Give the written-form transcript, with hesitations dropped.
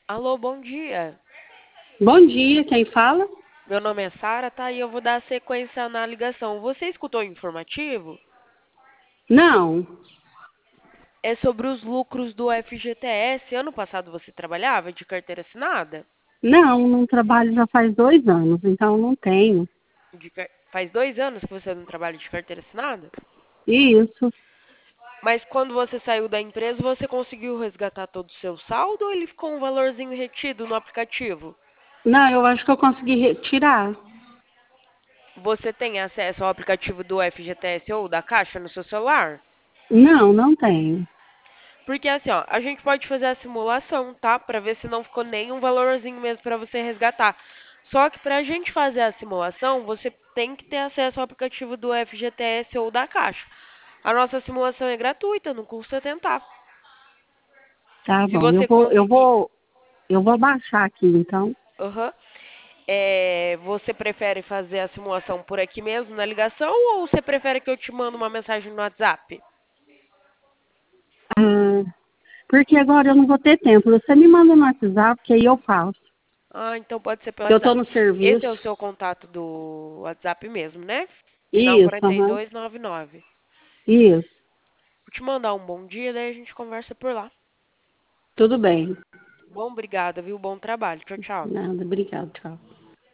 Alô, bom dia. Bom dia, quem fala? Meu nome é Sara, tá? E eu vou dar sequência na ligação. Você escutou o informativo? Não, É sobre os lucros do FGTS. Ano passado você trabalhava de carteira assinada? não trabalho já faz 2 anos, então não tenho. Faz 2 anos que você não trabalha de carteira assinada? Isso. Mas quando você saiu da empresa, você conseguiu resgatar todo o seu saldo ou ele ficou um valorzinho retido no aplicativo? Não, eu acho que eu consegui retirar. Você tem acesso ao aplicativo do FGTS ou da Caixa no seu celular? Não tenho. Porque assim, ó, a gente pode fazer a simulação, tá? Pra ver se não ficou nenhum valorzinho mesmo pra você resgatar. Só que pra gente fazer a simulação, você tem que ter acesso ao aplicativo do FGTS ou da Caixa. A nossa simulação é gratuita, não custa tentar. Tá Se bom, você conseguir, eu vou baixar aqui então. aham, você prefere fazer a simulação por aqui mesmo na ligação ou você prefere que eu te mande uma mensagem no WhatsApp? Ah, porque agora eu não vou ter tempo. Você me manda no WhatsApp, que aí eu faço. Ah, então pode ser pelo Eu tô WhatsApp. no Esse é serviço. o seu contato do WhatsApp mesmo, né? Final Isso, quarenta e aham. dois noventa e nove. Isso. Vou te mandar um bom dia, daí a gente conversa por lá. Tudo bem. Bom, obrigada, viu? Bom trabalho. Tchau, tchau. Nada, obrigado, tchau.